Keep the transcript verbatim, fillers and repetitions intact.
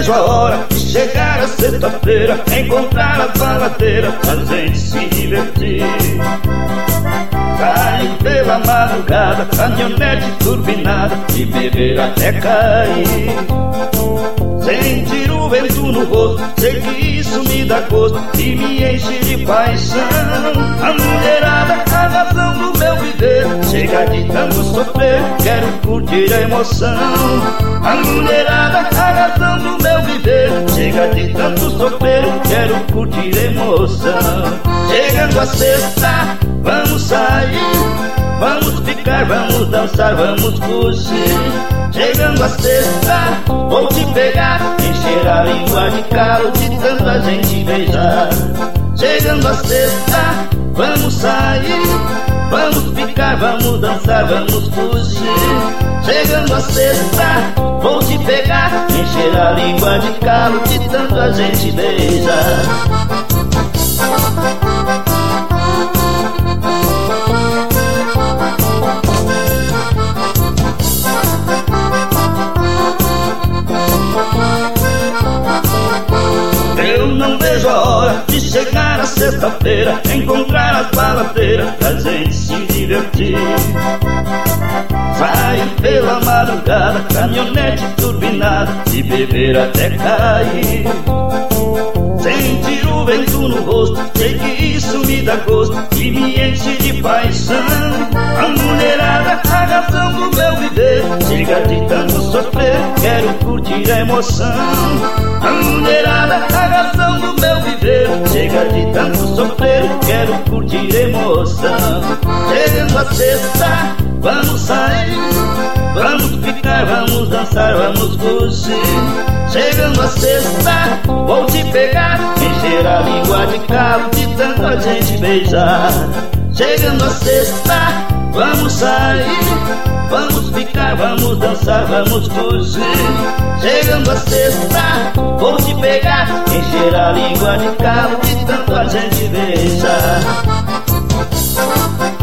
vejo a hora de chegar a sexta-feira, encontrar as baladeiras pra gente se divertir. Sair pela madrugada, caminhonete turbinada, e beber até cair. Sentir o vento no rosto, sei que isso me dá gosto e me enche de paixão. A mulherada, a razão do meu viver, chega de tanto sofrer, quero curtir a emoção. A mulherada, a razão do meu viver, chega de tanto sofrer, quero curtir a emoção. Chegando a sexta, vamos sair, vamos ficar, vamos dançar, vamos fugir. Chegando a sexta, vou te pegar, encher a língua de calo de tanta gente beijar. Chegando a sexta, vamos sair, vamos ficar, vamos dançar, vamos fugir. Chegando a sexta, vou te pegar, encher a língua de calo de tanta gente beijar. Eu não vejo a hora de chegar a sexta-feira, encontrar as baladeiras pra gente se divertir. Sair pela madrugada, caminhonete turbinada, e beber até cair. Sentir o vento no rosto, sei que isso me dá gosto e me enche de paixão. A mulherada, a razão do meu viver, chega de tanto sofrer, quero curtir a emoção. A mulherada, a razão do meu viver, chega de tanto sofrer, quero curtir a emoção. Chegando a sexta, vamos sair, vamos ficar, vamos dançar, vamos fugir. Chegando a sexta, vou te pegar, encher a língua de calo de tanta gente beijar. Chegando a sexta, vamos sair, vamos ficar, vamos dançar, vamos fugir. Chegando a sexta, vou te pegar, encher a língua de calo de tanta gente beijar.